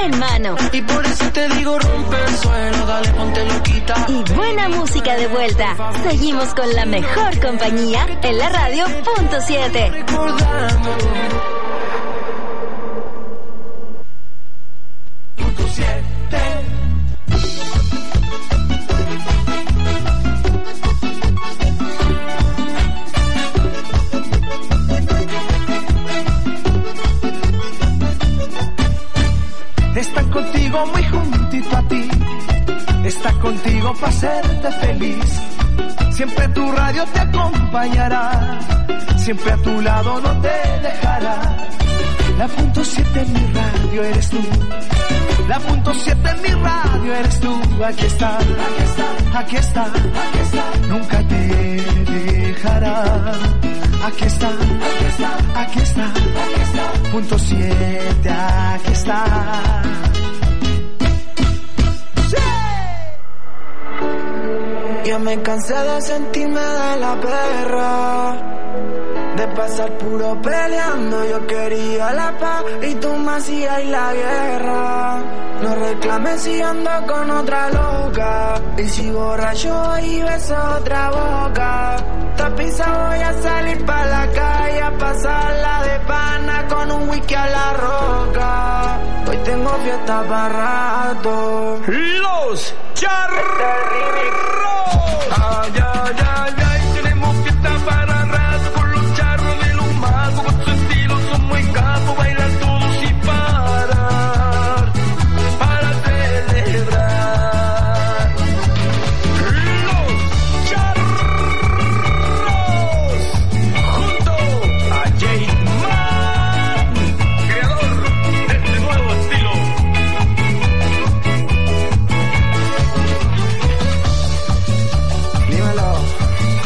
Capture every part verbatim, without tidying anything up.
en mano. Y por eso te digo rompe el suelo, dale ponte loquita. Y buena música de vuelta. Seguimos con la mejor compañía en la radio punto siete. Recordando. Punto siete. Está contigo muy juntito a ti, está contigo para hacerte feliz. Siempre tu radio te acompañará, siempre a tu lado no te dejará. La punto siete en mi radio eres tú, la punto siete en mi radio eres tú. Aquí está, aquí está, aquí está, aquí está. Nunca te dejará. Aquí está, aquí está, aquí está, aquí está. Punto siete, aquí está. ¡Sí! Yo me cansé de sentirme de la perra, de pasar puro peleando. Yo quería la paz y tú me hacías la guerra. No reclames si ando con otra loca, y si borracho y beso otra boca. Tapiza voy a salir pa' la calle a pasarla de pana con un whisky a la roca. Hoy tengo fiesta para rato. Los charros. Ay, ay, ay, ay, tenemos fiesta para rato con los charros de los magos. Con su estilo son muy capos, bailar todos sin parar, para celebrar. Los charros. Junto a J-Man, creador de este nuevo estilo. Dímelo.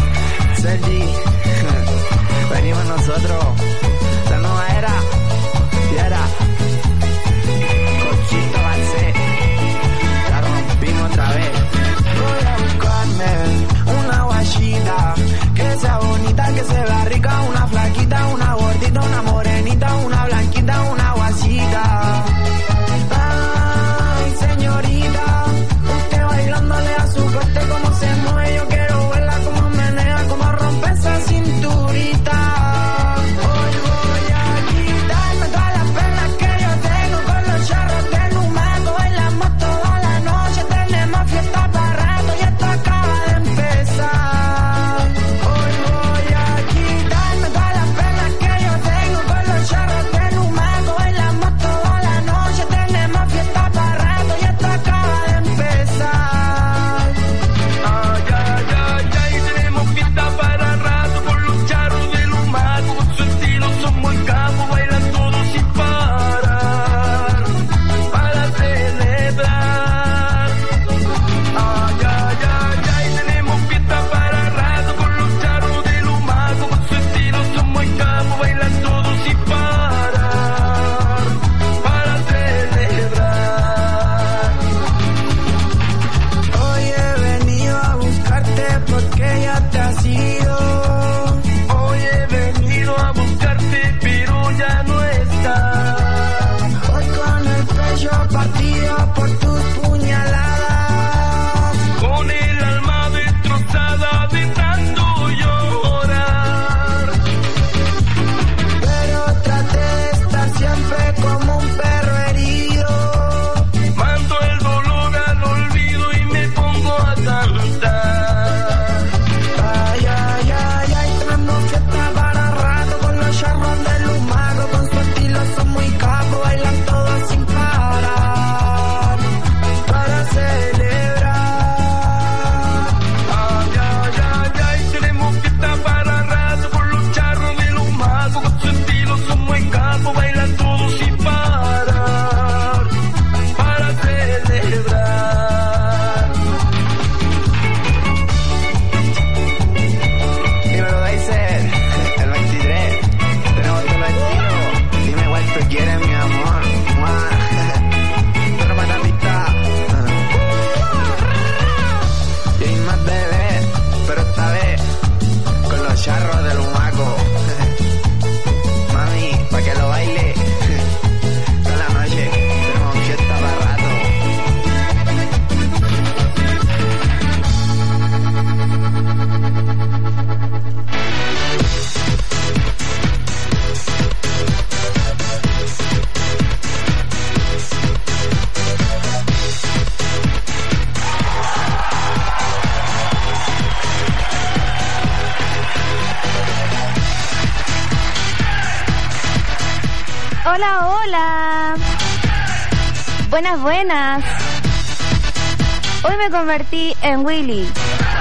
Hola, hola. Buenas, buenas. Hoy me convertí en Willy.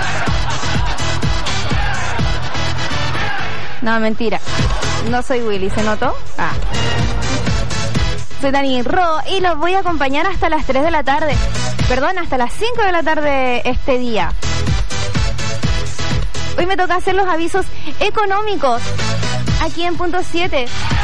No, mentira. No soy Willy, ¿se notó? Ah. Soy Dani Ro y los voy a acompañar hasta las tres de la tarde. Perdón, hasta las cinco de la tarde este día. Hoy me toca hacer los avisos económicos aquí en Punto siete.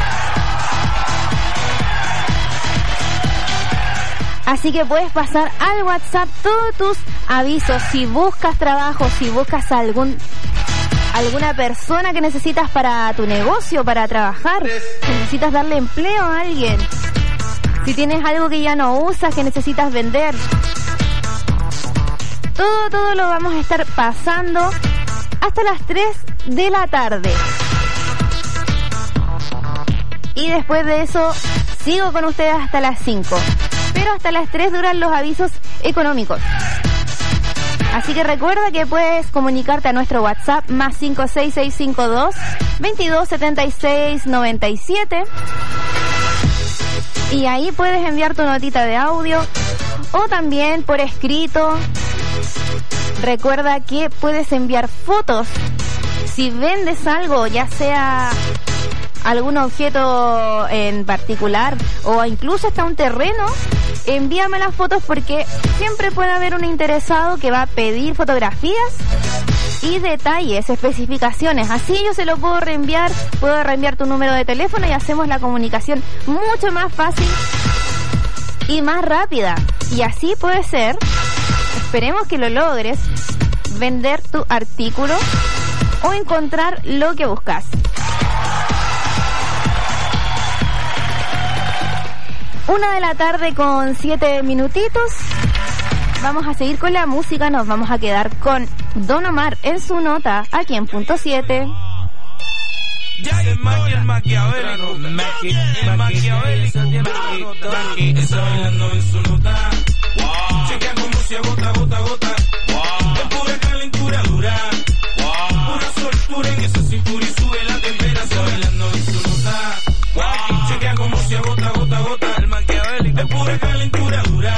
Así que puedes pasar al WhatsApp todos tus avisos. Si buscas trabajo, si buscas algún alguna persona que necesitas para tu negocio, para trabajar, necesitas darle empleo a alguien. Si tienes algo que ya no usas, que necesitas vender. Todo, todo lo vamos a estar pasando hasta las tres de la tarde. Y después de eso, sigo con ustedes hasta las cinco. Pero hasta las tres duran los avisos económicos. Así que recuerda que puedes comunicarte a nuestro WhatsApp más cinco seis seis cinco dos, veintidós setenta y seis noventa y siete. Y ahí puedes enviar tu notita de audio o también por escrito. Recuerda que puedes enviar fotos. Si vendes algo, ya sea algún objeto en particular o incluso hasta un terreno, envíame las fotos porque siempre puede haber un interesado que va a pedir fotografías y detalles, especificaciones. Así yo se lo puedo reenviar, puedo reenviar tu número de teléfono y hacemos la comunicación mucho más fácil y más rápida. Y así puede ser, esperemos que lo logres, vender tu artículo o encontrar lo que buscas. Una de la tarde con siete minutitos. Vamos a seguir con la música. Nos vamos a quedar con Don Omar en su nota aquí en Punto siete. Ya el maquia, el maquiavélico, el maquiavélico, está bailando en su nota. Chequea como se agota, gota, gota. De pura calentura dura. Pura soltura en esa cintura y sube la temperatura. Bailando en su nota. Chequea como se agota, gota, gota. El maquiavélico, de pura calentura dura.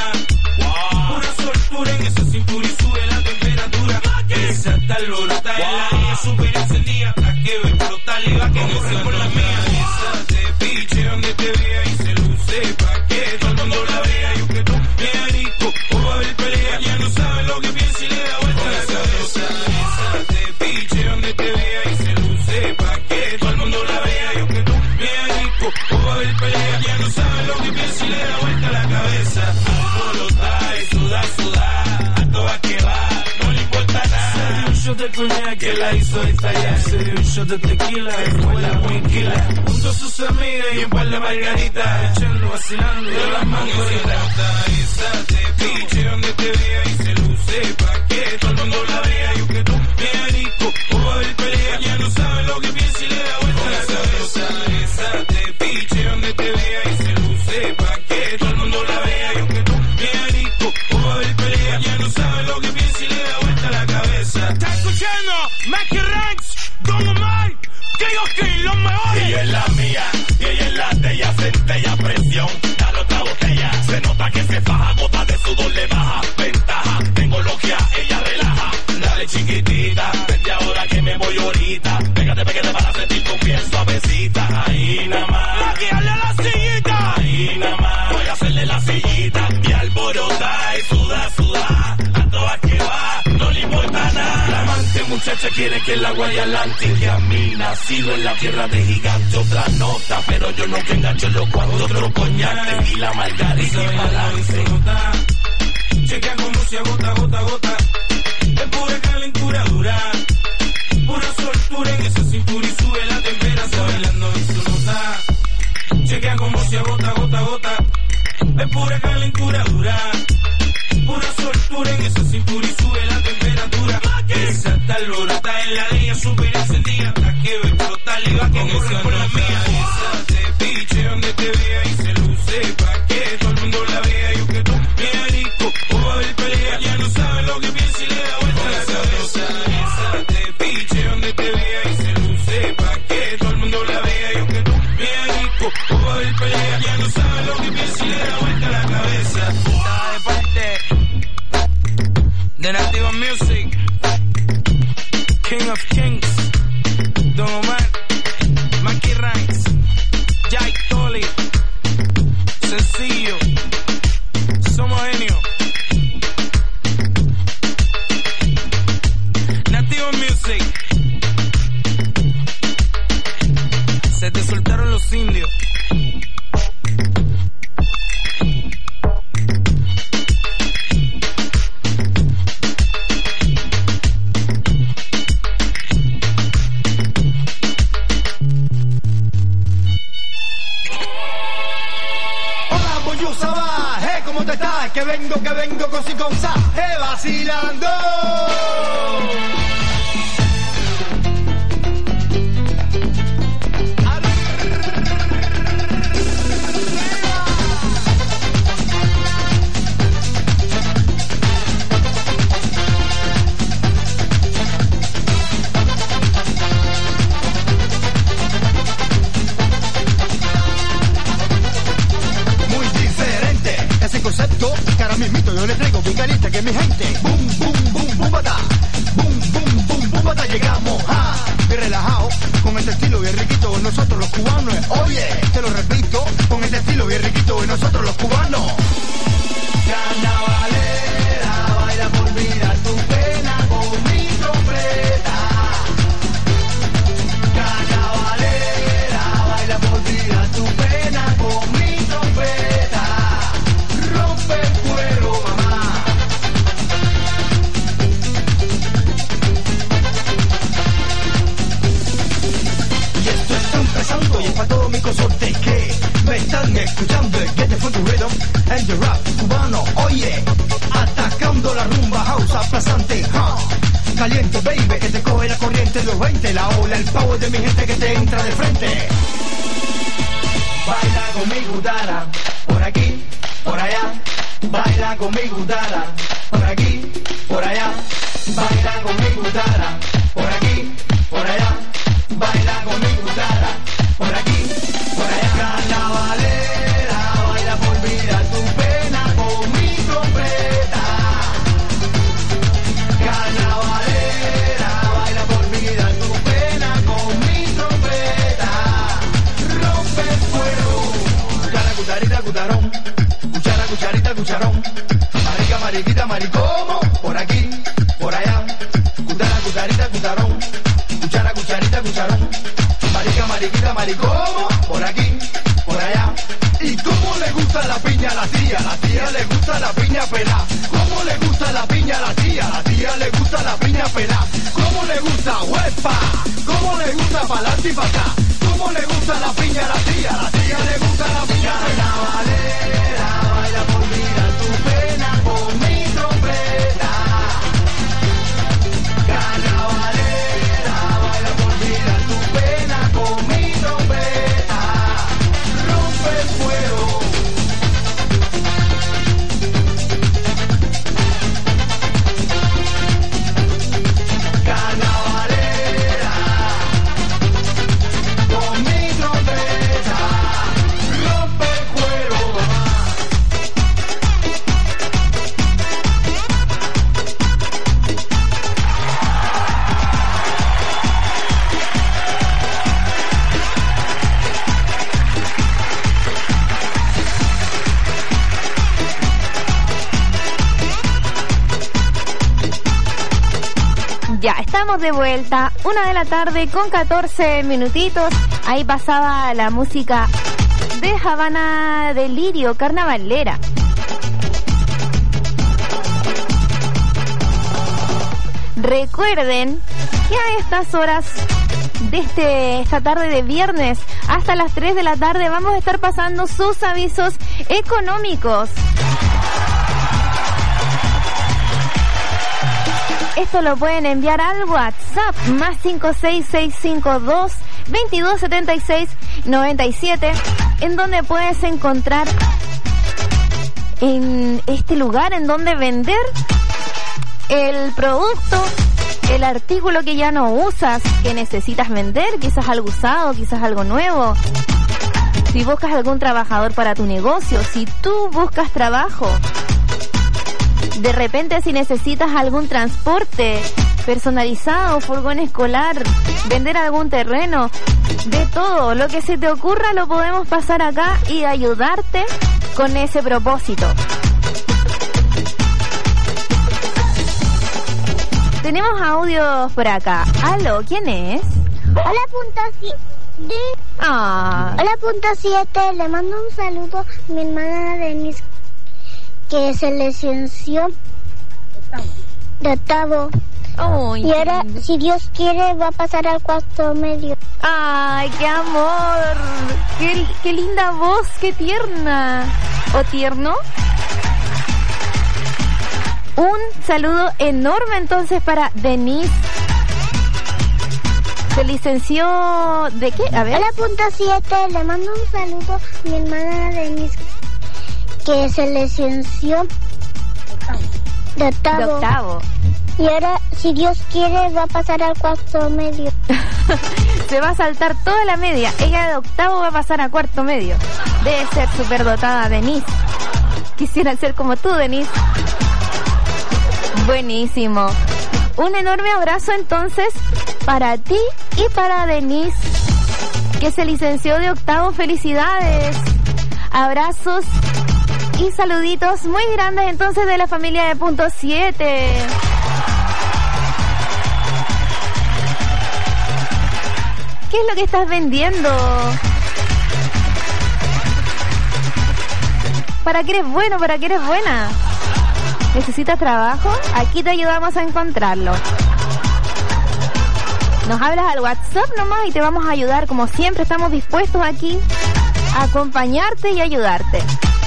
Pura soltura en esa cintura y sube la temperatura. Esa está alborota en la niña super encendida. La que ve explotar y va que no se por la mía. Esa te piche donde te vea y se luce pa' que todo el mundo la vea. Yo que tú me rico o va a haber pelea. Ya no sabe lo que piensa y le da vuelta a la cabeza. Esa te piche donde te vea y se luce pa' que todo el mundo la vea. Yo que tú me rico o va a haber pelea. Ya no sabe lo que piensa y le da vuelta a la cabeza. Alborota y suda, suda, a todas que va, no le importa nada. Se dio un shot de coñac que la hizo estallar. Se dio un shot de tequila, fue la muy quila. Junto a sus amigas y un par de margaritas, echando, vacilando de las mangoritas. Esa te piche donde te vea y se luce pa' que todo el mundo la vea. Yo que tú me rico o va a haber pelea. Ya no sabe lo que piensa y le da vuelta a la cabeza. Esa te piche donde te vea y se luce pa' que todo el mundo la vea. Yo que tú me rico o va a haber pelea. Ya no sabe lo que piensa y le da vuelta a la cabeza. ¿Está escuchando? Mackie Ranks, Don Omar, que yo que los mejores. Ella es la mía y ella es la de ella. Centella, presión, dale otra botella. Se nota que se faja, gota de sudor le baja. Ventaja, tengo logia, ella relaja. Dale chiquitita, vete ahora que me voy ahorita. Pégate, pégate para sentir tu piel suavecita. Ahí nada más. Mackie, hazle la sillita. Ahí nada más. Voy a hacerle la sillita. Y alborota y suda, suda. A todas que va, no le importa nada. La amante muchacha quiere que la guaya adelante. Que a mí nacido en la tierra de gigante. Otra nota, pero yo no que engancho los cuatro. Otro coñac, tequila, margarita y balance. Chequea como se agota, gota, gota. De pura calentura dura. Pura soltura en esa cintura y sube la temperatura. Bailando en su nota. Chequea como se agota, gota, gota. De pura calentura dura. Pura soltura en esa cintura y sube la temperatura. Esa está alborota en la niña super encendida. La que ve explotar y va que no se por la mía. Esa te piche donde te vea y se luce pa' que todo el mundo la vea. Yo que tú me rico o va a haber pelea. Ya no sabe lo que piensa y le da vuelta a la cabeza. Esa te piche donde te vea y se luce pa' que todo el mundo la vea. Yo que tú me rico o va a haber pelea. music, King of Kings, Don Omar, Mackie Ranks, Jai Tolly, sencillo, somos genios. Nativo Music, se te soltaron los indios. Que vengo, que vengo con cinco onzas, eh, vacilando. Concepto, que ahora mismito yo le traigo bien caliente que mi gente. Boom, boom, boom, boom, bata. Boom, boom, boom, boom, bata. Llegamos a bien relajado, con este estilo bien riquito. Nosotros los cubanos, oye, te lo repito, con este estilo bien riquito. Y nosotros los cubanos. Carnavalera, baila por olvidar tu pena con mi trompeta. Carnavalera, baila por olvidar tu pena con mi trompeta. Rompe el cuero, mamá. Y esto está empezando y es para todos mis consortes que me están escuchando. El Get the Funky Rhythm and the rap cubano, oye, atacando la rumba house aplastante, huh? Caliente, baby, que te coge la corriente de los veinte, la ola, el power de mi gente que te entra de frente. Baila conmigo, dara, por aquí, por allá, baila conmigo, dara, por aquí, por allá, baila conmigo, dara, por aquí, por allá, baila conmigo, dara, por aquí, por allá. Carnavalera, baila por olvidar tu pena con mi trompeta. Carnavalera, baila por olvidar tu pena con mi trompeta. Rompe el fuego, cuchara, cucharita, cucharón. Cuchara, cucharita, cucharón. Marica, mariquita, maricomo. Por aquí, por allá. Cuchara, cucharita, cucharón. Cuchara, cucharita, cucharón. Marica, mariquita, maricomo. Por aquí, por allá. ¿Y cómo le gusta la piña a la tía? La tía le gusta la piña pelá. ¿Cómo le gusta la piña a la tía? La tía le gusta la piña pelá. ¿Cómo le gusta huepa? ¿Cómo le gusta pa'lante y pa' acá? ¿Cómo le gusta la piña a la tía? La tía le gusta la piña pelá. Carnavalera, baila por olvidar tu pena con mi trompeta. Carnavalera, baila por olvidar tu pena con mi trompeta. Rompe el fuego. Carnavalera, con mi trompeta. Rompe el cuero, mamá. Ya, estamos de vuelta, una de la tarde con catorce minutitos. Ahí pasaba la música de Habana Delirio, carnavalera. Recuerden que a estas horas de este, esta tarde de viernes hasta las tres de la tarde vamos a estar pasando sus avisos económicos. Esto lo pueden enviar al WhatsApp más cinco seis seis cinco dos, veintidós setenta y seis noventa y siete, en donde puedes encontrar en este lugar en donde vender el producto, el artículo que ya no usas, que necesitas vender, quizás algo usado, quizás algo nuevo. Si buscas algún trabajador para tu negocio, si tú buscas trabajo, De repente, si necesitas algún transporte personalizado, furgón escolar, vender algún terreno, de todo lo que se te ocurra lo podemos pasar acá y ayudarte con ese propósito. Tenemos audios por acá. Aló, ¿quién es? Hola, punto siete. Ah. Hola, punto siete. Le mando un saludo a mi hermana Denise, que se licenció de octavo. Uy, y ahora, si Dios quiere, va a pasar al cuarto medio. ¡Ay, qué amor! ¡Qué, qué linda voz! ¡Qué tierna! ¿O tierno? Un saludo enorme entonces para Denise. Se licenció... ¿de qué? A ver. Hola, punto siete. Le mando un saludo a mi hermana Denise, que se licenció de octavo. De octavo. Y ahora, si Dios quiere, va a pasar al cuarto medio. Se va a saltar toda la media. Ella de octavo va a pasar a cuarto medio. Debe ser superdotada, Denise. Quisiera ser como tú, Denise. Buenísimo. Un enorme abrazo entonces para ti y para Denise, que se licenció de octavo. Felicidades. Abrazos y saluditos muy grandes entonces de la familia de Punto siete. ¿Qué es lo que estás vendiendo? ¿Para qué eres bueno? ¿Para qué eres buena? ¿Necesitas trabajo? Aquí te ayudamos a encontrarlo. Nos hablas al WhatsApp nomás y te vamos a ayudar. Como siempre, estamos dispuestos aquí a acompañarte y ayudarte.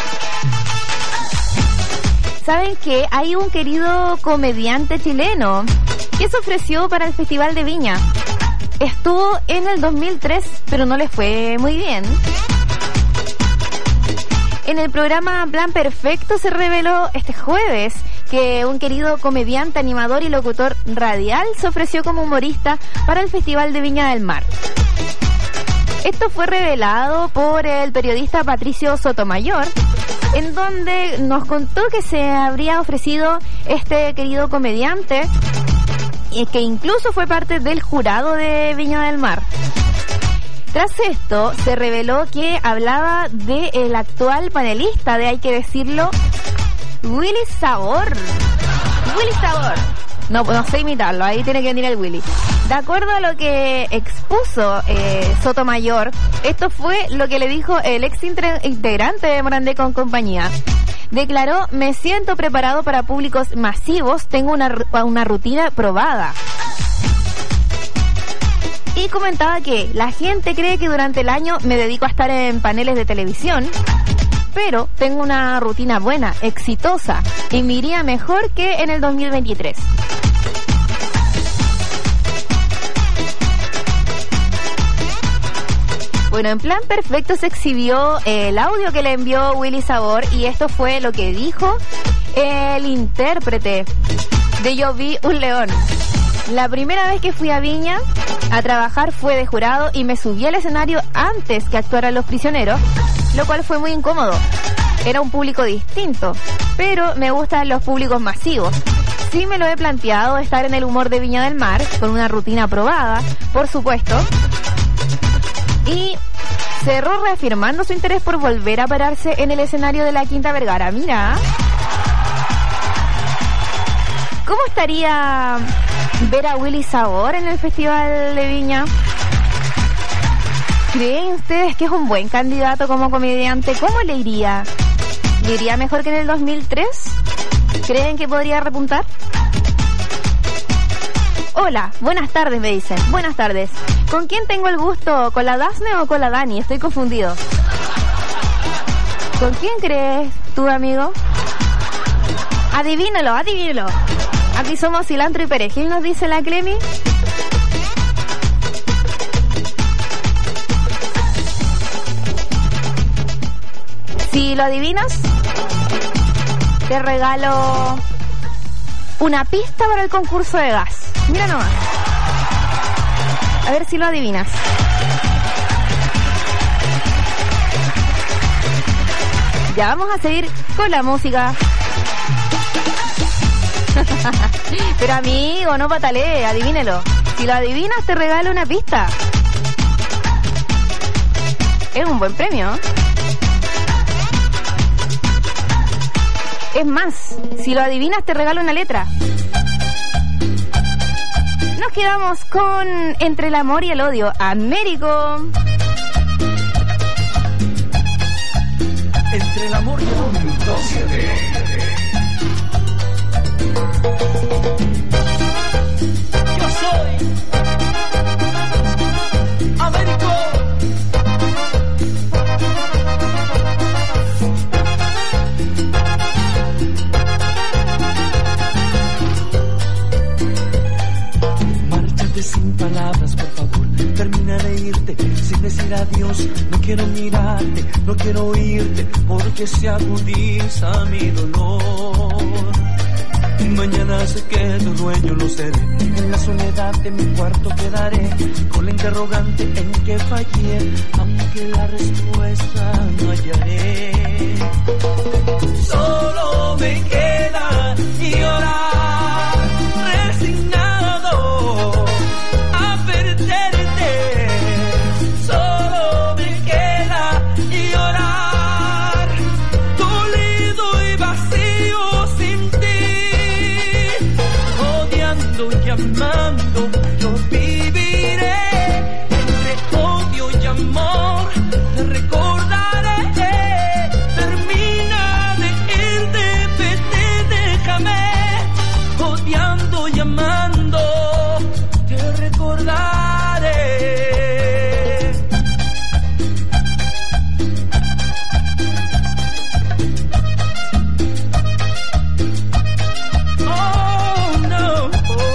¿Saben qué? Hay un querido comediante chileno que se ofreció para el Festival de Viña. Estuvo en el dos mil tres, pero no le fue muy bien. En el programa Plan Perfecto se reveló este jueves que un querido comediante, animador y locutor radial se ofreció como humorista para el Festival de Viña del Mar. Esto fue revelado por el periodista Patricio Sotomayor, en donde nos contó que se habría ofrecido este querido comediante, y que incluso fue parte del jurado de Viña del Mar. Tras esto, se reveló que hablaba del actual panelista de, hay que decirlo, Willy Sabor. Willy Sabor. No, no sé imitarlo, ahí tiene que venir el Willy. De acuerdo a lo que expuso eh, Sotomayor, esto fue lo que le dijo el ex integrante de Morandé con compañía. Declaró: me siento preparado para públicos masivos, tengo una, una rutina probada. Y comentaba que la gente cree que durante el año me dedico a estar en paneles de televisión, pero tengo una rutina buena, exitosa, y me iría mejor que en el dos mil veintitrés. Bueno, en Plan Perfecto se exhibió el audio que le envió Willy Sabor, y esto fue lo que dijo el intérprete de Yo Vi un León. La primera vez que fui a Viña a trabajar fue de jurado y me subí al escenario antes que actuaran Los Prisioneros, lo cual fue muy incómodo. Era un público distinto, pero me gustan los públicos masivos. Sí me lo he planteado, estar en el humor de Viña del Mar, con una rutina aprobada, por supuesto. Y cerró reafirmando su interés por volver a pararse en el escenario de la Quinta Vergara. Mira, ¿cómo estaría ver a Willy Sabor en el Festival de Viña? ¿Creen ustedes que es un buen candidato como comediante? ¿Cómo le iría? ¿Le iría mejor que en el dos mil tres? ¿Creen que podría repuntar? Hola, buenas tardes, me dicen. Buenas tardes. ¿Con quién tengo el gusto? ¿Con la Dafne o con la Dani? Estoy confundido. ¿Con quién crees tú, amigo? Adivínalo, adivínalo. Aquí somos cilantro y perejil, nos dice la Clemi. Si lo adivinas, te regalo una pista para el concurso de gas. Mira nomás. A ver si lo adivinas. Ya vamos a seguir con la música. Pero amigo, no patalee, adivínelo. Si lo adivinas te regalo una pista. Es un buen premio. Es más, si lo adivinas te regalo una letra. Nos quedamos con Entre el amor y el odio. Américo. Entre el amor y el odio. Yo soy Américo. Márchate sin palabras, por favor. Termina de irte sin decir adiós. No quiero mirarte, no quiero oírte, porque se agudiza mi dolor. Mañana sé que tu dueño lo seré. En la soledad de mi cuarto quedaré con la interrogante en que fallé, aunque la respuesta no hallaré. Solo me queda llorar, resignado a perderte. Solo me queda llorar, dolido y vacío sin ti. Odiando y amando, yo viviré entre odio y amor. Te recordaré. Termina de irte, vete, déjame. Odiando y amando, te recordaré. Oh no.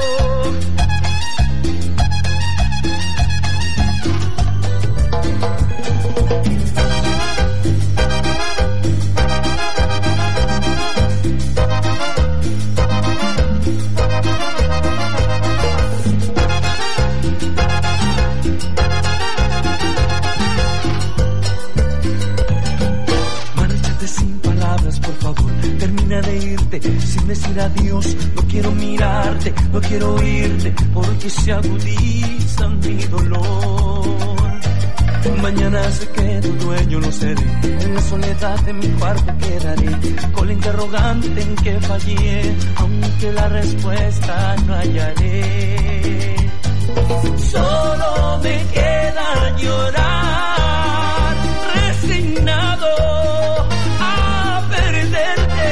Márchate sin palabras, por favor. Termina de irte sin decir adiós. No quiero mirarte, no quiero oírte, porque se agudiza mi dolor. Mañana sé que tu dueño lo seré. En la soledad de mi cuarto quedaré con la interrogante en que fallé, aunque la respuesta no hallaré. Solo me queda llorar, resignado a perderte.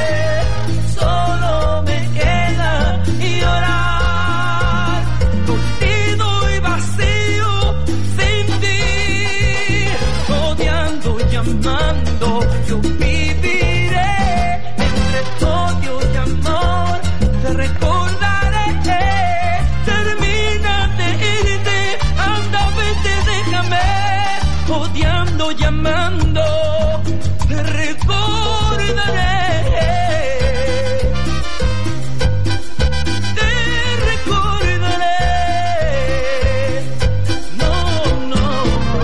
Solo me queda llorar, dolido y vacío sin ti. Odiando y amando, yo viviré entre odio y amor. Te recordaré. Termina de irte, anda, vete, déjame. Odiando y amando, te recordaré. Te recordaré. No, no.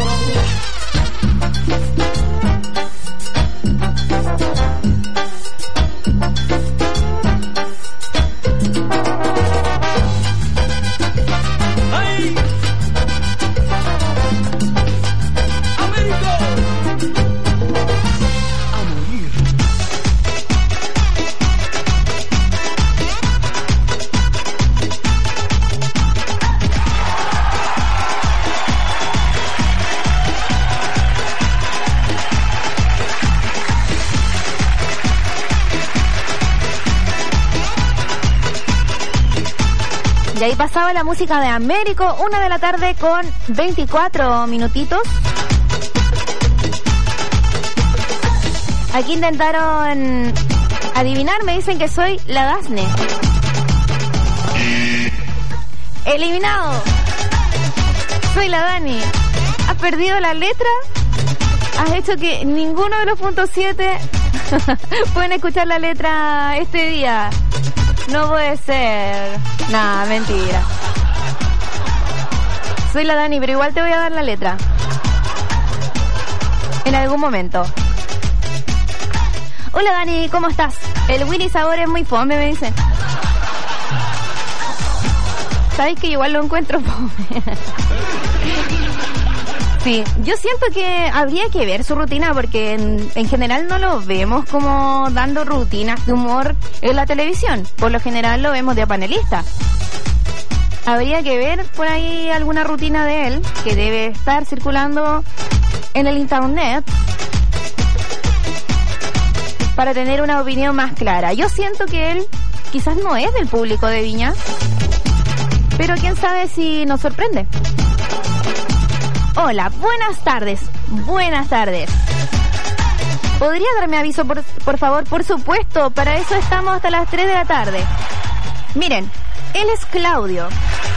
¡Ay! ¡Américo! A morir. Y ahí pasaba la música de Américo, una de la tarde con veinticuatro minutitos. Aquí intentaron adivinar, me dicen que soy la Dasne. Eliminado. Soy la Dani. ¿Has perdido la letra? ¿Has hecho que ninguno de los puntos siete pueden escuchar la letra este día? No puede ser. Nah, mentira. Soy la Dani, pero igual te voy a dar la letra. En algún momento. Hola Dani, ¿cómo estás? El Willy Sabor es muy fome, me dicen. Sabéis que igual lo encuentro fome. Sí, yo siento que habría que ver su rutina porque en, en general no lo vemos como dando rutinas de humor en la televisión. Por lo general lo vemos de panelista. Habría que ver por ahí alguna rutina de él que debe estar circulando en el internet para tener una opinión más clara. Yo siento que él quizás no es del público de Viña, pero quién sabe si nos sorprende. Hola, buenas tardes, buenas tardes. ¿Podría darme aviso, por, por favor? Por supuesto, para eso estamos hasta las tres de la tarde. Miren, él es Claudio.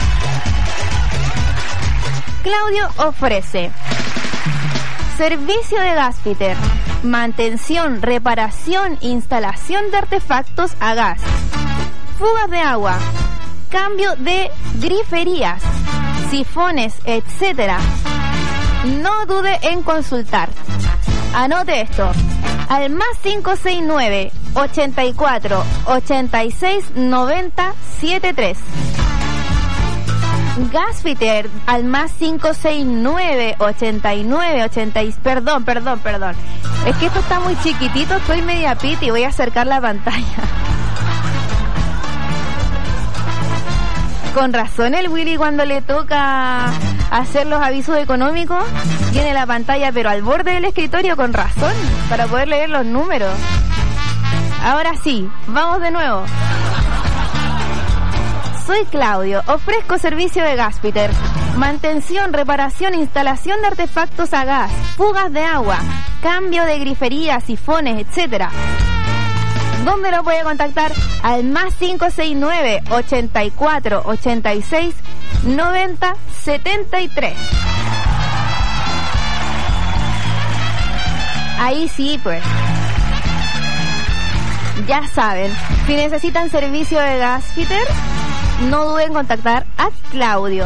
Claudio ofrece servicio de gasfitter, mantención, reparación, instalación de artefactos a gas, fugas de agua, cambio de griferías, sifones, etcétera. No dude en consultar. Anote esto. Al más cinco seis nueve, ochenta y cuatro, ochenta y seis, noventa, setenta y tres. Gasfitter al más cinco seis nueve, ochenta y nueve, ochenta. Perdón, perdón, perdón. Es que esto está muy chiquitito, estoy media piti y voy a acercar la pantalla. Con razón el Willy cuando le toca hacer los avisos económicos tiene la pantalla pero al borde del escritorio, con razón, para poder leer los números. Ahora sí, vamos de nuevo. Soy Claudio, ofrezco servicio de gasfitter, mantención, reparación, instalación de artefactos a gas, fugas de agua, cambio de griferías, sifones, etcétera. ¿Dónde lo puede contactar? Al más cinco seis nueve, ochenta y cuatro, ochenta y seis, noventa, setenta y tres. Ahí sí, pues. Ya saben, si necesitan servicio de gasfitter, no duden en contactar a Claudio.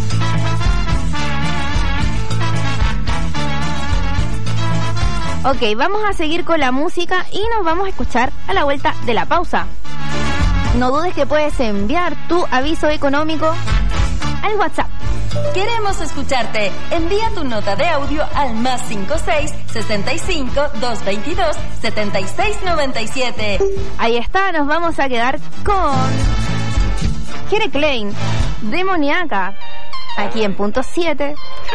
Ok, vamos a seguir con la música y nos vamos a escuchar a la vuelta de la pausa. No dudes que puedes enviar tu aviso económico al WhatsApp. Queremos escucharte. Envía tu nota de audio al más cinco seis, sesenta y cinco, doscientos veintidós, setenta y seis noventa y siete. Ahí está, nos vamos a quedar con Jere Klein, Demoníaca, aquí en punto siete.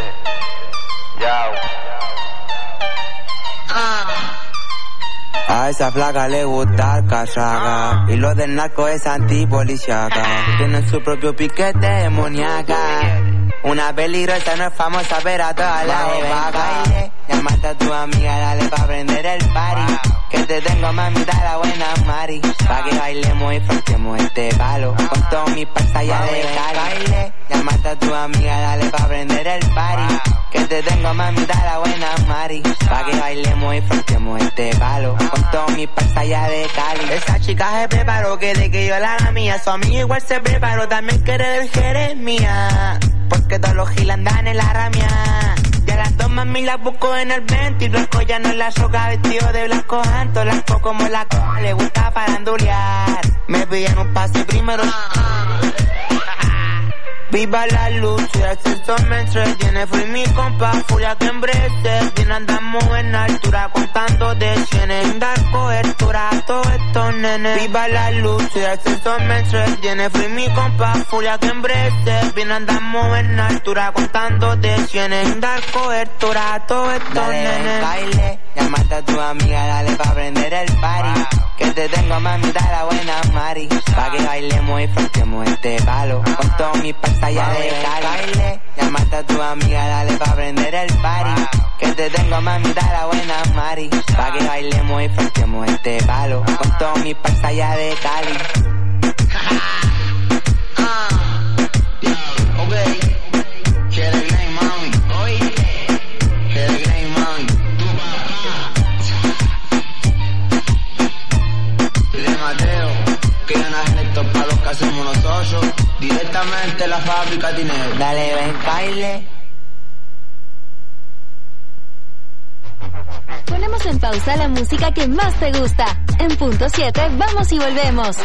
A esa flaca le gusta el cachaca y lo del narco es antipoliciaca. Tienen su propio piquete demoníaca. Una peligrosa no es famosa pero a todas las de vaca. Llamaste a tu amiga, dale pa' prender el party. Que te tengo mamita la buena Mari. Pa' que bailemos y frontemos este palo. Con todos mis paisas ya de Cali. Llamaste a tu amiga, dale pa' prender el party. Que te tengo mamita la buena Mari. Pa' que bailemos y frontemos este palo. Con todos mis paisas ya de Cali. Esa chica se preparó que de que yo la haga mía. Su amigo igual se preparó, también quiere del Jeremía. Porque todos los giles andan en la ramia. Y a las dos mami las busco en el veinte. Y Blanco ya no la choca, vestido de blanco janto. Blanco como la c***, le gusta farandulear. Me piden un pase primero. Viva la luz, y el sexo me entretiene. Fui mi compa, furia que embrece. Bien andamos en altura, contando de cienes. Sin dar cobertura a todos estos nenes. Viva la luz, y el sexo me entretiene. Fui mi compa, furia que embrece. Bien andamos en altura, contando de cienes. Sin dar cobertura a todos estos dale, nenes. Baile, llamaste a tu amiga, dale pa' prender el party. Que te tengo mamita la buena Mari. Pa' que bailemos y frontemos este palo. Con todos mis paisas ya de Cali. Llamaste a tu amiga, dale pa' prender el party. Que te tengo mamita la buena Mari. Pa' que bailemos y frontemos este palo. Con todos mis paisas ya de Cali. Hacemos nosotros directamente la fábrica de dinero. Dale, ven, baile. ponemos en pausa la música que más te gusta. En punto siete, vamos y volvemos.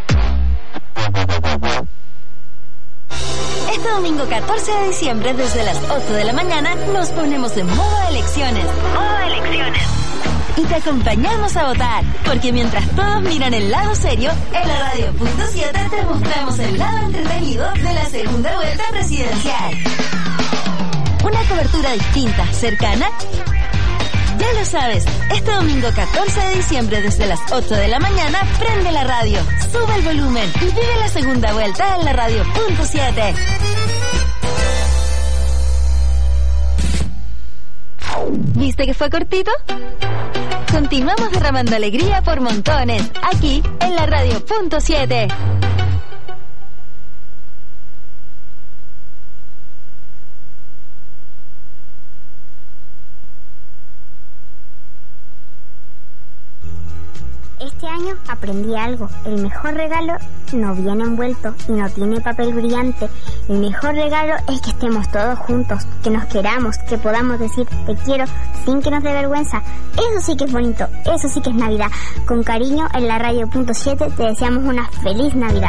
Este domingo catorce de diciembre, desde las ocho de la mañana, nos ponemos en modo elecciones. Modo elecciones. Y te acompañamos a votar, porque mientras todos miran el lado serio, en la radio punto siete te mostramos el lado entretenido de la segunda vuelta presidencial. Una cobertura distinta, cercana. Ya lo sabes, este domingo catorce de diciembre desde las ocho de la mañana, prende la radio, sube el volumen y vive la segunda vuelta en la radio punto siete. ¿Viste que fue cortito? Continuamos derramando alegría por montones, aquí en la radio punto siete. Este año aprendí algo. El mejor regalo no viene envuelto y no tiene papel brillante. El mejor regalo es que estemos todos juntos, que nos queramos, que podamos decir te quiero sin que nos dé vergüenza. Eso sí que es bonito, eso sí que es Navidad. Con cariño, en la radio punto siete te deseamos una feliz Navidad.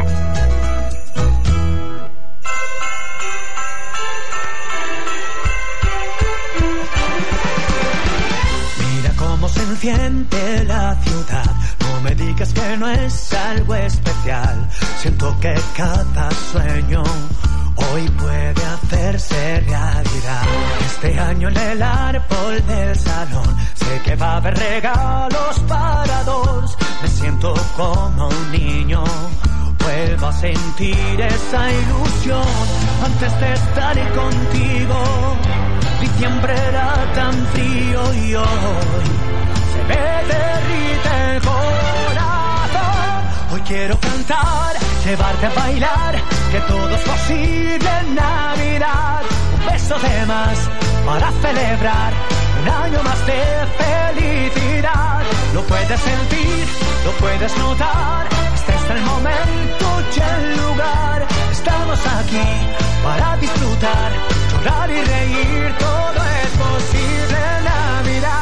Mira cómo se enciende la ciudad. No me digas que no es algo especial. Siento que cada sueño hoy puede hacerse realidad. Este año en el árbol del salón sé que va a haber regalos para dos. Me siento como un niño, vuelvo a sentir esa ilusión. Antes de estar contigo, diciembre era tan frío y hoy se me derrite el corazón. Hoy quiero cantar, llevarte a bailar, que todo es posible en Navidad. Un beso de más para celebrar un año más de felicidad. Lo puedes sentir, lo puedes notar. Este es el momento y el lugar. Estamos aquí para disfrutar, llorar y reír. Todo es posible en Navidad.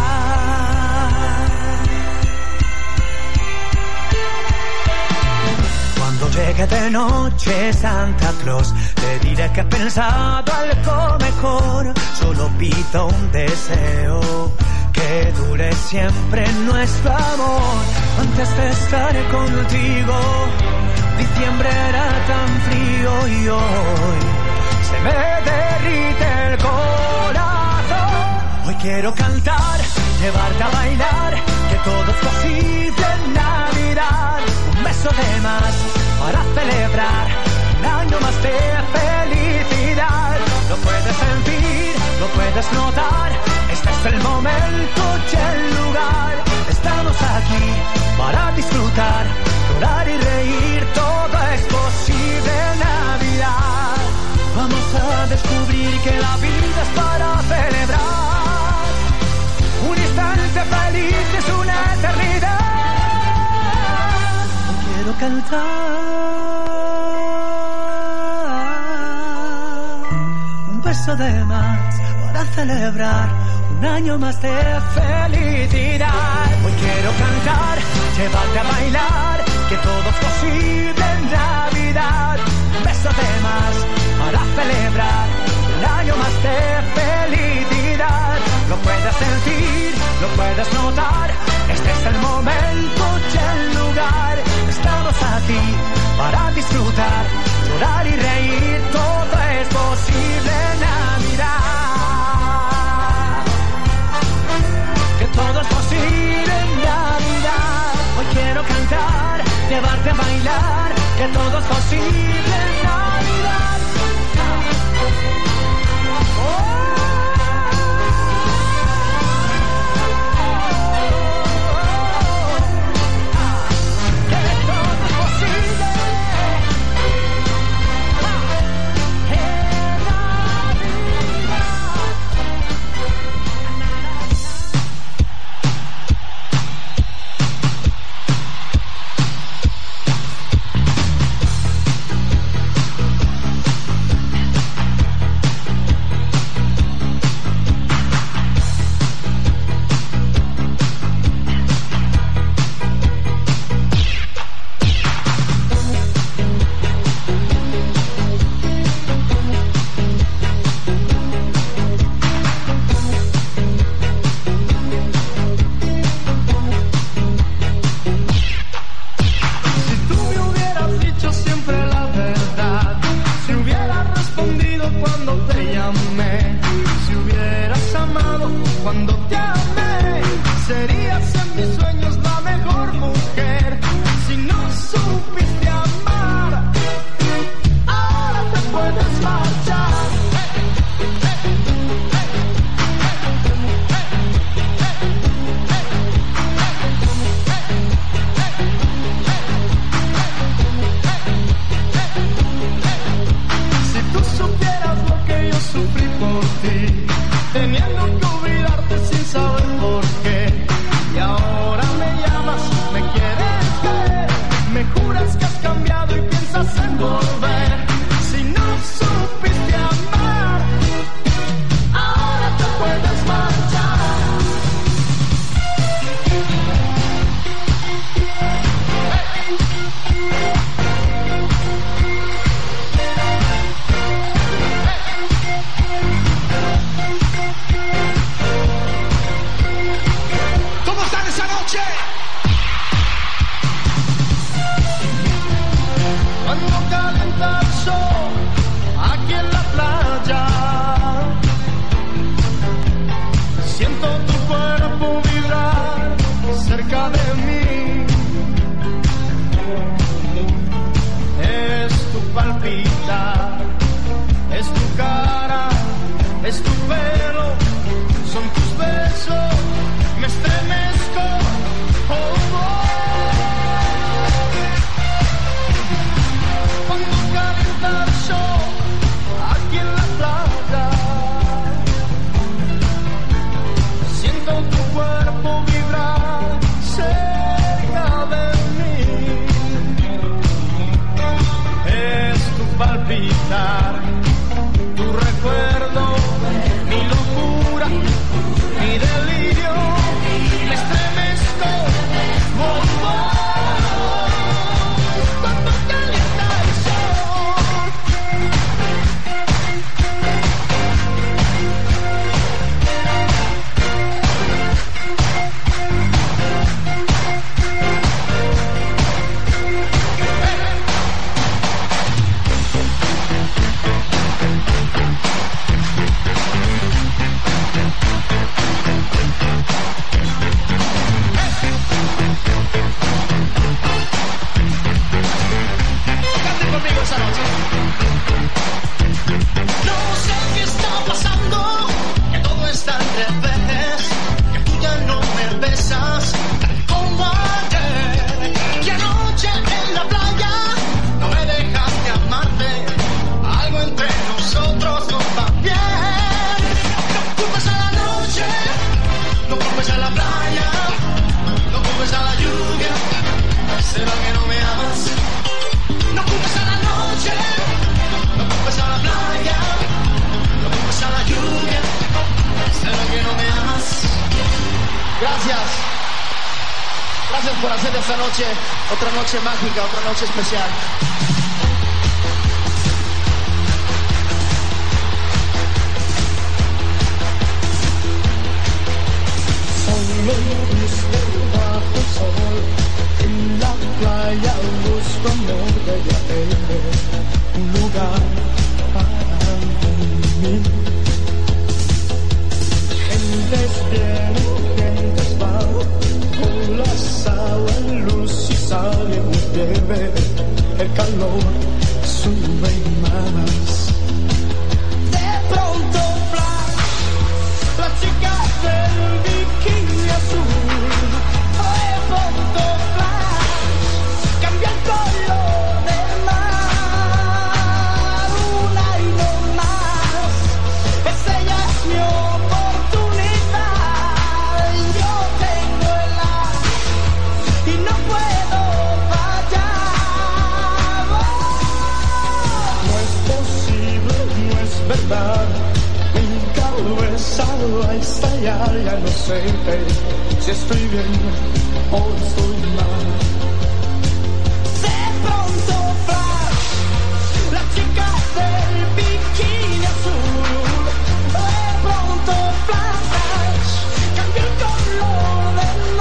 Cuando llegue de noche Santa Claus, te diré que he pensado algo mejor. Solo pido un deseo, que dure siempre nuestro amor. Antes de estar contigo, diciembre era tan frío y hoy se me derrite el corazón. Hoy quiero cantar, llevarte a bailar, que todo es posible en Navidad. Un beso de más para celebrar un año más de felicidad. Lo puedes sentir, lo puedes notar. Este es el momento y el lugar. Estamos aquí para disfrutar, llorar y reír. Todo es posible en Navidad. Vamos a descubrir que la vida es para celebrar. Un instante feliz es una eternidad. Quiero cantar un beso de más para celebrar un año más de felicidad. Hoy quiero cantar, llevarte a bailar, que todo es posible en Navidad. Un beso de más para celebrar un año más de felicidad. Lo puedes sentir, lo puedes notar. Este es el momento y el lugar. Estamos aquí para disfrutar, llorar y reír. Todo es posible en Navidad. Que todo es posible en Navidad. Hoy quiero cantar, llevarte a bailar, que todo es posible en Navidad. Oh. por hacer de esta noche otra noche mágica, otra noche especial. Solo triste bajo el sol, en la playa busco amor de ella, un lugar para mí. Gentes vienen, gentes van, con las aguas, luz y sal y muy breve, el calor sube más. De pronto flash, la chica del bikini azul, de pronto flash, cambia el color del mar, una y no más, es ella es mi oportunidad, yo tengo el as y no puedo fallar. No es posible, no es verdad, mi cabeza va a estallar, ya no sé si estoy bien o estoy mal. De pronto flash, la chica del bikini azul, de pronto flash, cambia el color del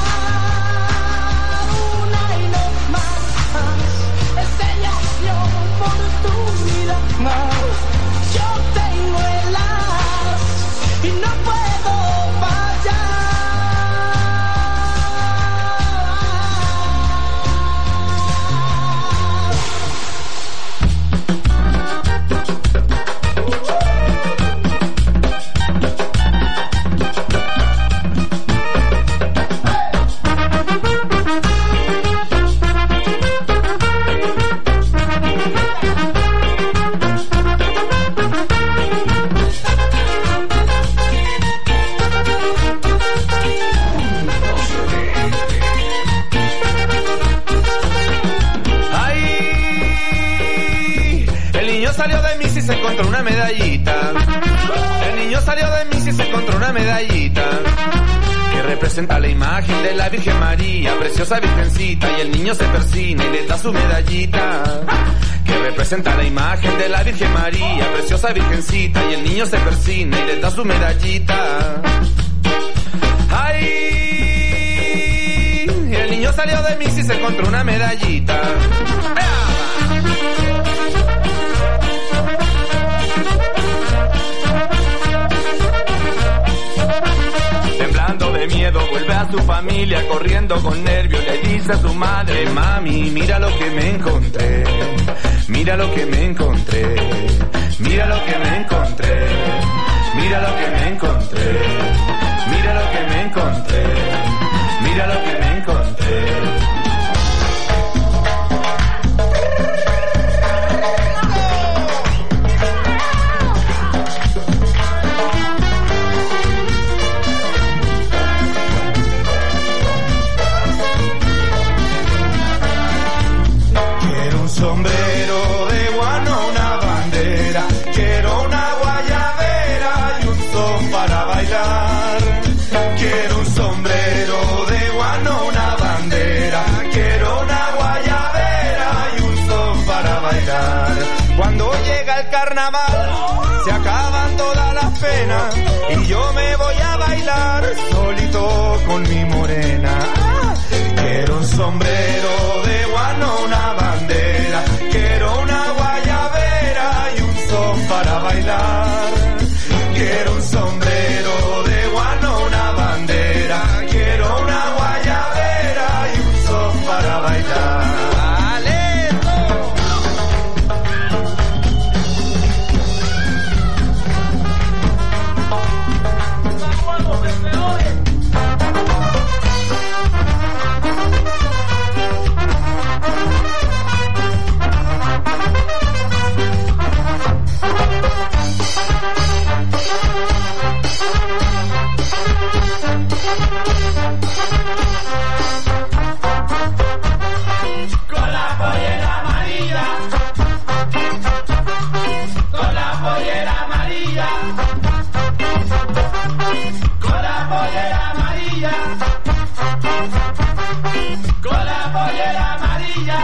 mar, una y no más, es ella mi oportunidad. Yo tengo el as y no puedo fallar. Salió de mí si se encontró una medallita. El niño salió de mí si se encontró una medallita que representa la imagen de la Virgen María, preciosa virgencita, y el niño se persina y le da su medallita que representa la imagen de la Virgen María, preciosa virgencita, y el niño se persina y le da su medallita. Ay, el niño salió de mí si se encontró una medallita. Temblando de miedo vuelve a su familia, corriendo con nervios le dice a su madre: mami, mira lo que me encontré, mira lo que me encontré, mira lo que me encontré, mira lo que me encontré, mira lo que me encontré, mira lo que me encontré. Sombrero de guano, una bandera, quiero una guayabera y un son para bailar. Quiero un sombrero de guano, una bandera, quiero una guayabera y un son para bailar. Cuando llega el carnaval, se acaban todas las penas y yo me voy a bailar solito con mi morena. Quiero un sombrero de guano, una bandera, quiero una guayabera y un son para bailar. Quiero un sombrero de guano, una bandera, quiero una guayabera y un son para bailar. pollera amarilla.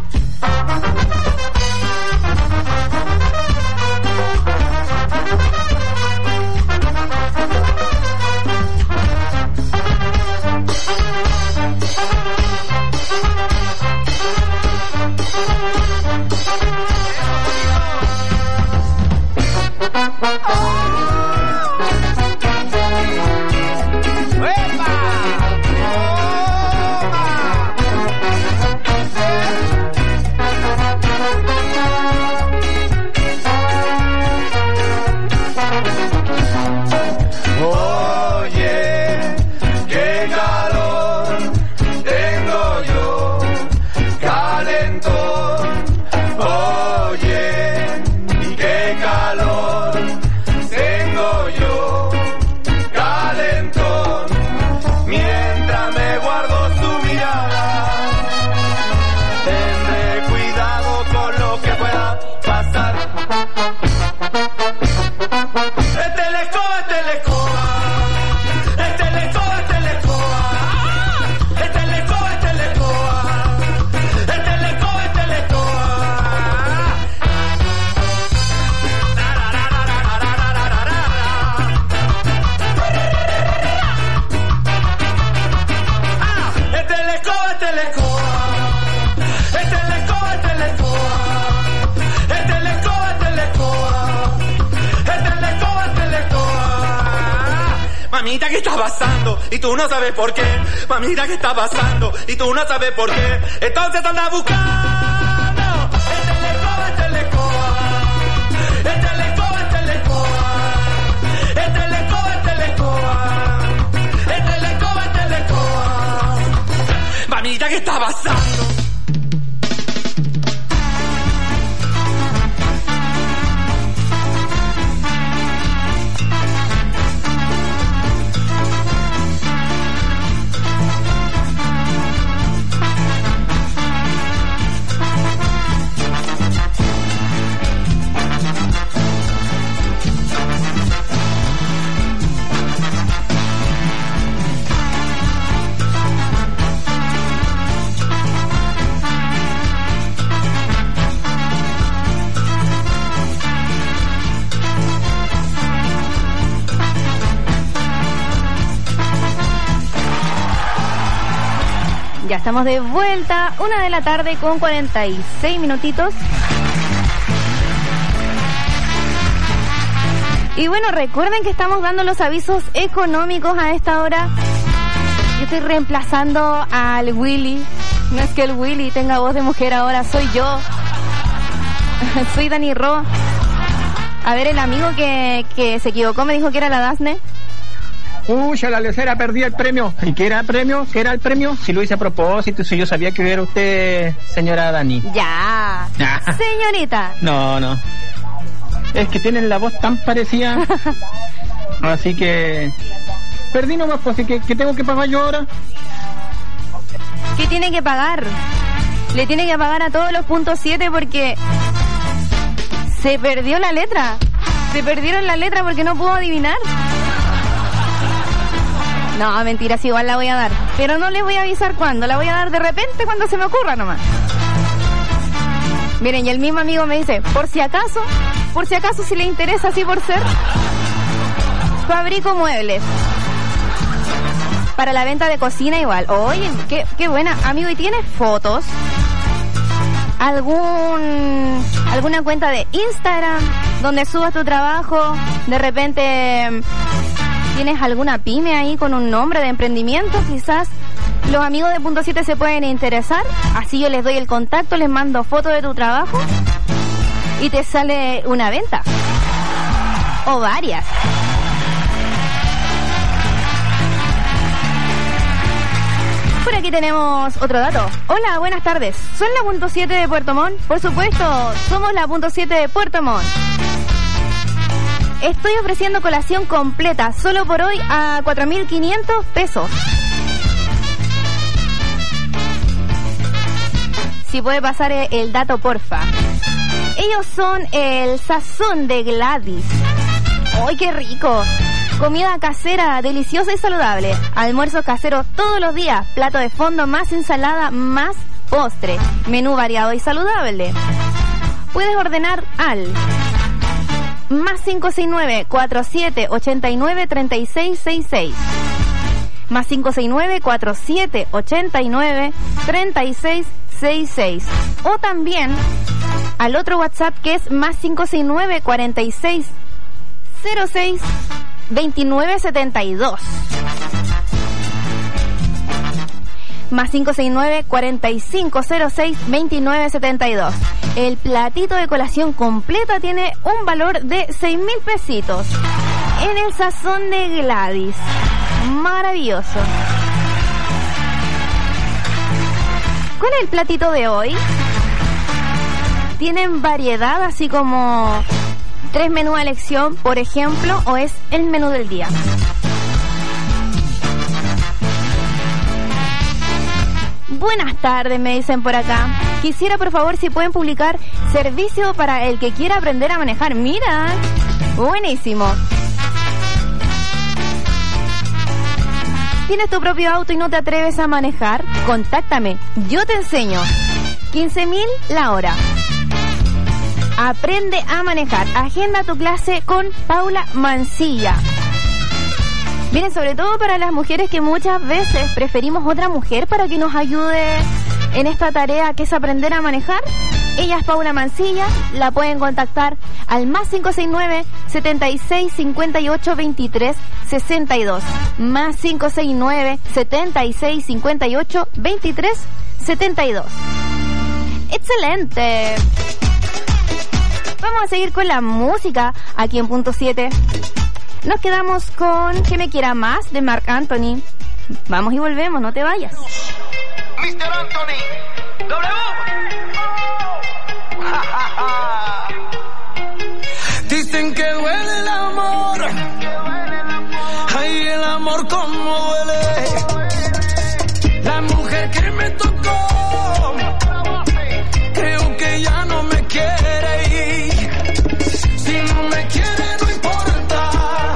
Mamita, ¿qué está pasando? Y tú no sabes por qué. Mamita, ¿qué está pasando? Y tú no sabes por qué. Entonces te andas buscando. Este le coba, este le coba. Este le coba, este le coba. Este le coba, este le coba. Este le coba, este le coba. Mamita, ¿qué está pasando? Ya estamos de vuelta, una de la tarde con cuarenta y seis minutitos. Y bueno, recuerden que estamos dando los avisos económicos a esta hora. Yo estoy reemplazando al Willy. No es que el Willy tenga voz de mujer ahora, soy yo. Soy Dani Ro. A ver, el amigo que, que se equivocó me dijo que era la Dasne. Uy, a la lecera perdí el premio. ¿Y qué era el premio? ¿Qué era el premio? Si lo hice a propósito, si yo sabía que era usted, señora Dani. Ya. Señorita. No, no. Es que tienen la voz tan parecida. Así que... Perdí nomás, pues, así que ¿qué tengo que pagar yo ahora? ¿Qué tiene que pagar? Le tiene que pagar a todos los puntos siete porque... Se perdió la letra. Se perdieron la letra porque no pudo adivinar. No, mentiras, igual la voy a dar. Pero no les voy a avisar cuándo. La voy a dar de repente cuando se me ocurra nomás. Miren, y el mismo amigo me dice, por si acaso, por si acaso si le interesa así por ser, fabrico muebles. Para la venta de cocina igual. Oye, qué, qué buena. Amigo, ¿y tienes fotos? ¿Algún alguna cuenta de Instagram donde subas tu trabajo? De repente... ¿Tienes alguna pyme ahí con un nombre de emprendimiento? Quizás los amigos de Punto siete se pueden interesar. Así yo les doy el contacto, les mando fotos de tu trabajo y te sale una venta. O varias. Por aquí tenemos otro dato. Hola, buenas tardes. ¿Son la Punto siete de Puerto Montt? Por supuesto, somos la Punto siete de Puerto Montt. Estoy ofreciendo colación completa, solo por hoy, a cuatro mil quinientos pesos. Si puede pasar el dato, porfa. Ellos son el sazón de Gladys. ¡Ay, qué rico! Comida casera, deliciosa y saludable. Almuerzo casero todos los días. Plato de fondo más ensalada más postre. Menú variado y saludable. Puedes ordenar al más cinco seis nueve, cuatro siete ocho nueve, tres seis seis seis. Más cinco seis nueve, cuatro siete ocho nueve, tres seis seis seis. O también al otro WhatsApp que es más cinco seis nueve, cuatro seis cero seis, veintinueve setenta y dos. Más cinco seis nueve, cuatro cinco cero seis, veintinueve setenta y dos. El platito de colación completa tiene un valor de seis mil pesitos. En el sazón de Gladys. Maravilloso. ¿Cuál es el platito de hoy? ¿Tienen variedad así como tres menús a elección, por ejemplo, o es el menú del día? Buenas tardes, me dicen por acá. Quisiera, por favor, si pueden publicar servicio para el que quiera aprender a manejar. Mira, buenísimo. ¿Tienes tu propio auto y no te atreves a manejar? Contáctame, yo te enseño. quince mil la hora. Aprende a manejar. Agenda tu clase con Paula Mancilla. Miren, sobre todo para las mujeres que muchas veces preferimos otra mujer para que nos ayude en esta tarea que es aprender a manejar. Ella es Paula Mancilla, la pueden contactar al más cinco seis nueve, setenta y seis, cincuenta y ocho, veintitrés, sesenta y dos. Más cinco seis nueve, setenta y seis, cincuenta y ocho, veintitrés, setenta y dos. ¡Excelente! Vamos a seguir con la música aquí en Punto siete. Nos quedamos con Que me quiera más de Marc Anthony. Vamos y volvemos, no te vayas. mister Anthony, W. Dicen que duele el amor. Ay, el amor como duele. La mujer que me tocó, creo que ya no me quiere ir. Si no me quiere, no importa.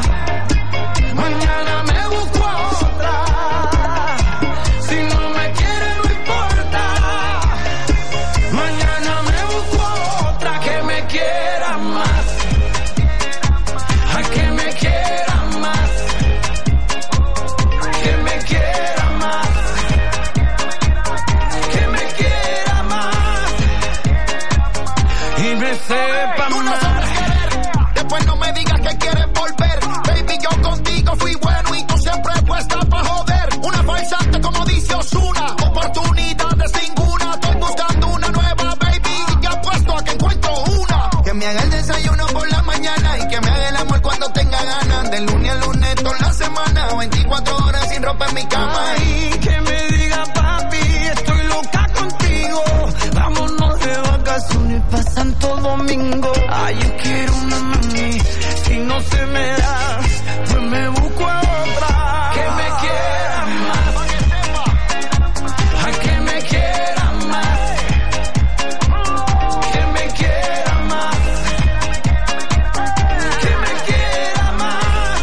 Mañana me busco a otra. Si no me quiere, no importa. Mañana me busco a otra que me quiera más. Ay, que me quiera más. Que me quiera más. Que me quiera más. Y me sepa Tú no más. sabes querer, después no me digas que quieres volver. Baby, yo contigo fui bueno y tú siempre puesta pa' joder. Una farsante como dice Ozuna, oportunidades ninguna. Estoy buscando una nueva, baby, y ya apuesto a que encuentro una. Que me haga el desayuno por la mañana y que me haga el amor cuando tenga ganas. De lunes a lunes toda la semana, veinticuatro horas sin ropa en mi cama. Ay, que me diga papi, estoy loca contigo. Vámonos de vacaciones pa' Santo Domingo. Ay, yo quiero una mami, si no se me da, pues me busco a otra. Que me quiera más. Ay, que me quiera más. Que me quiera más. Que me quiera más.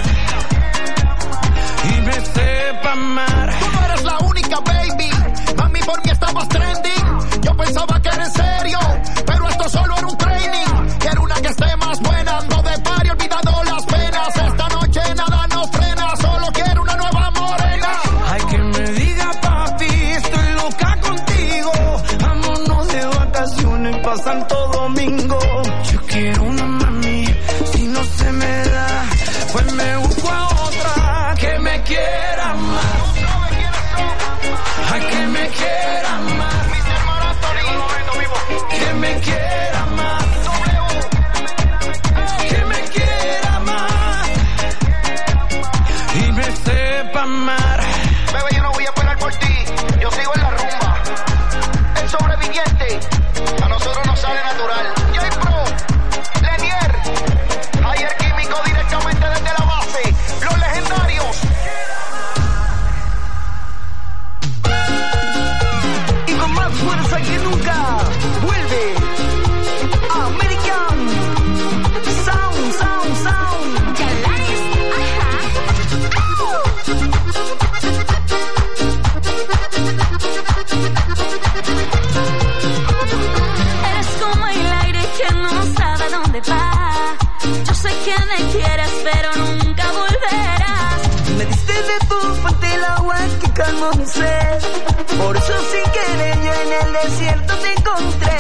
Y me sepa amar. Tú no eres la única, baby. Mami, por mí estabas trending. Yo pensaba que era en serio, pero esto solo era un training. Quiero una que esté más buena, ando de party, olvidando las penas. Esta noche nada nos frena, solo quiero una nueva morena. Ay, que me diga papi, estoy loca contigo. Vámonos de vacaciones pa' Santo Domingo. Yo quiero una mami, si no se me da, pues me busco a otra que me quiera más. Ay, que me quiera más. Que me quiera más. Que me quiera más. Y me sepa amar. Bebé, yo no voy a esperar por ti, yo sigo en la rumba. El sobreviviente, a nosotros nos sale natural. J-Pro, Lenier, Ayer Químico directamente desde la base. Los legendarios. Y con más fuerza que nunca, vuelve American Sound, Sound, Sound. Galanes, ajá. matando mi sed. Por eso sin querer yo en el desierto te encontré.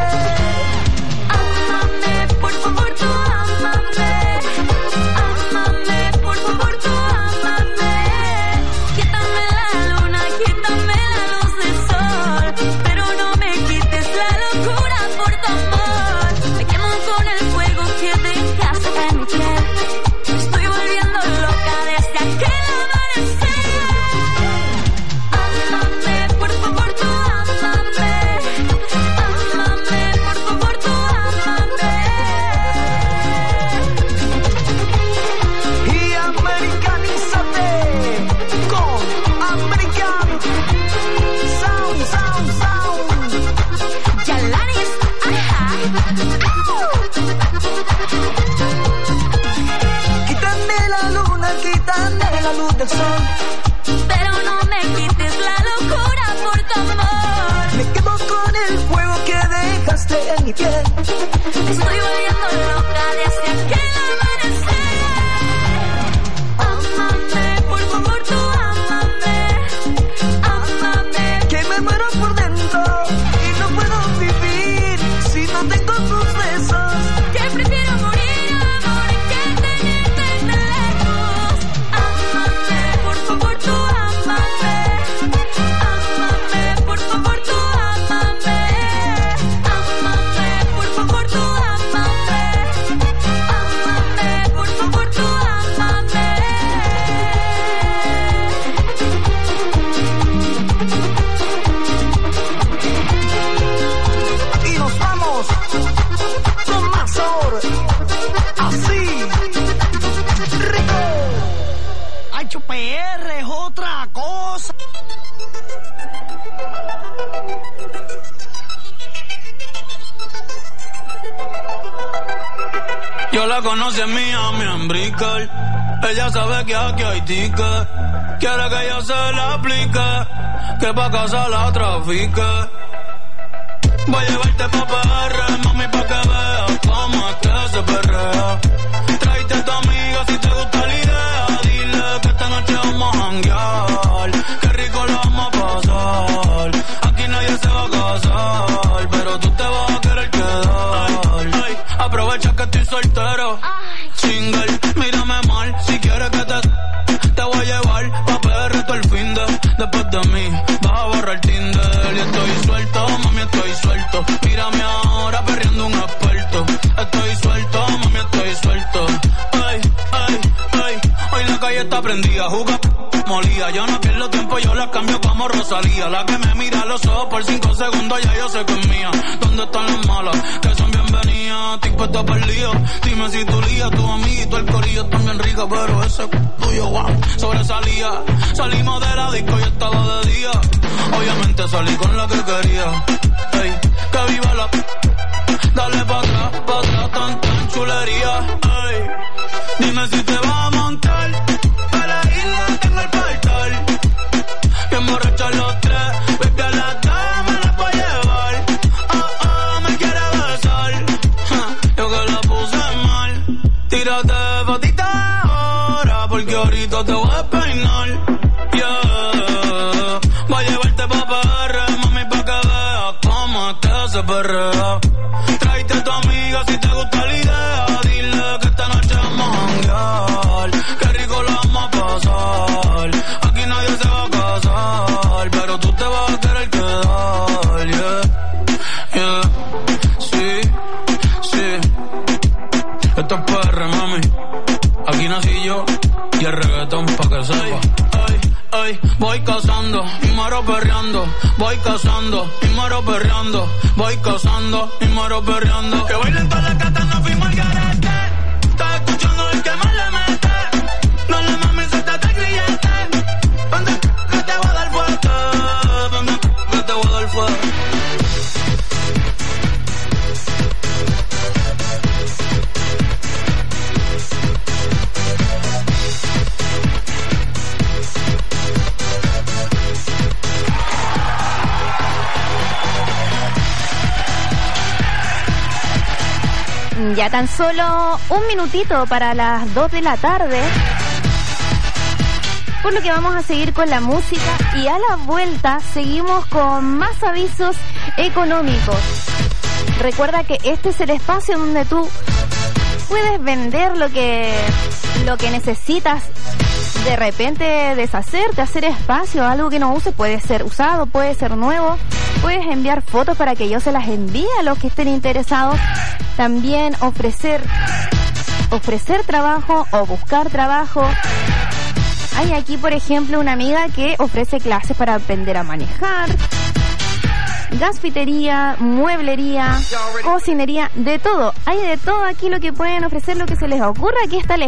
Ámame, por favor, tú ámame. Ámame, por favor, tú ámame. Quítame la luna, quítame la luz del sol, pero no me quites la locura por tu amor. Me quemo con el fuego que dejaste en mi piel. Me estoy volviendo loca desde aquel amanecer. Ámame, por favor, tú ámame. Ámame, por favor, tú ámame. Y americanízate con American Sound, Sound, Sound. Yalanis, ajá. Quítame la luna, quítame la luz del sol, Pero no me quites la locura por tu amor. me quedo con el fuego que dejaste en mi piel. Me estoy volviendo loca desde aquel amanecer. Ámame, por favor, tú ámame. Ámame. Que me muero por dentro y no puedo vivir si no tengo tus besos. Que prefiero morir, amor, que tenerte tan lejos. Ámame, por favor, tú ámame. Ámame, por favor, tú ámame. Ámame, por favor, tú ámame. Ámame, por favor, tú ámame. Y nos vamos con más sabor, así, rico. H P R es otra cosa. Yo la conocí en Miami, en Brickell. Ella sabe que aquí hay ticket. Quiere que yo se la aplique, que pa' casa la trafique. Voy a llevarte pa' P R, mami, pa' que veas cómo es que se perrea. Tráete a tu amiga si te gusta la idea. Dile que esta noche vamos a janguear. Qué rico lo vamos a pasar. Aquí nadie se va a casar, pero tú te vas a querer quedar. Ay, aprovecha que estoy soltero. Single, mírame mal. Si quieres que te te voy a llevar pa' P R todo el fin de. Después de mí vas a borrar Tinder. Y estoy suelto, mami, estoy suelto. Mírame ahora perreando un experto. Estoy suelto, mami, estoy suelto. Ay, ay, ay. Hoy la calle está prendida, juga molía. Yo no pierdo tiempo, yo la cambio como Rosalía. La que me mira a los ojos por cinco segundos, ya yo sé que es mía. ¿Dónde están las malas? Que son bienvenidas. Estoy puesto para el lío. Dime si tu lía, tu amiguito, el corillo están bien rica, pero ese tuyo, wow, sobresalía. Salimos de la disco y estaba de día. Obviamente salí con la que quería. Ey, que viva la... Dale pa' atrás, pa' atrás, tan, tan chulería. Ey, dime si te vas a montar. Para la isla tengo el portal. Bien borrachos los tres. Baby, a la dama la voy a llevar. Oh, oh, me quiere besar. Ja, yo que la puse mal. Tírate fotita ahora, porque ahorita te voy a peinar. Yeah. Voy a llevarte pa' P R, mami, pa' que veas cómo es que se perrea. Tráete a tu amiga si te gusta la idea. Dile que esta noche vamos a janguear. Qué rico lo vamos a pasar. Aquí nadie se va a casar, pero tú te vas a querer quedar. Yeah, yeah, sí, sí. Esto es P R, mami. Aquí nací yo y el reggaetón pa' que sepa. Ay, ay, voy cazando y muero perreando. Voy cazando y muero perreando. Voy cazando y muero perreando. Que bailen todas las gatas, no fuimos al garete. Estás escuchando el que más le mete. No le mames, suéltate el grillete. Vente, que te voy a dar fuerte. Vente, que te voy a dar fuerte. Ya tan solo un minutito para las dos de la tarde. por lo que vamos a seguir con la música y a la vuelta seguimos con más avisos económicos. Recuerda que este es el espacio donde tú puedes vender lo que, lo que necesitas, de repente deshacerte, hacer espacio, algo que no uses, puede ser usado, puede ser nuevo, puedes enviar fotos para que yo se las envíe a los que estén interesados, también ofrecer, ofrecer trabajo o buscar trabajo. Hay aquí, por ejemplo, una amiga que ofrece clases para aprender a manejar, gasfitería, mueblería, cocinería, de todo. Hay de todo aquí lo que pueden ofrecer, lo que se les ocurra. Aquí está el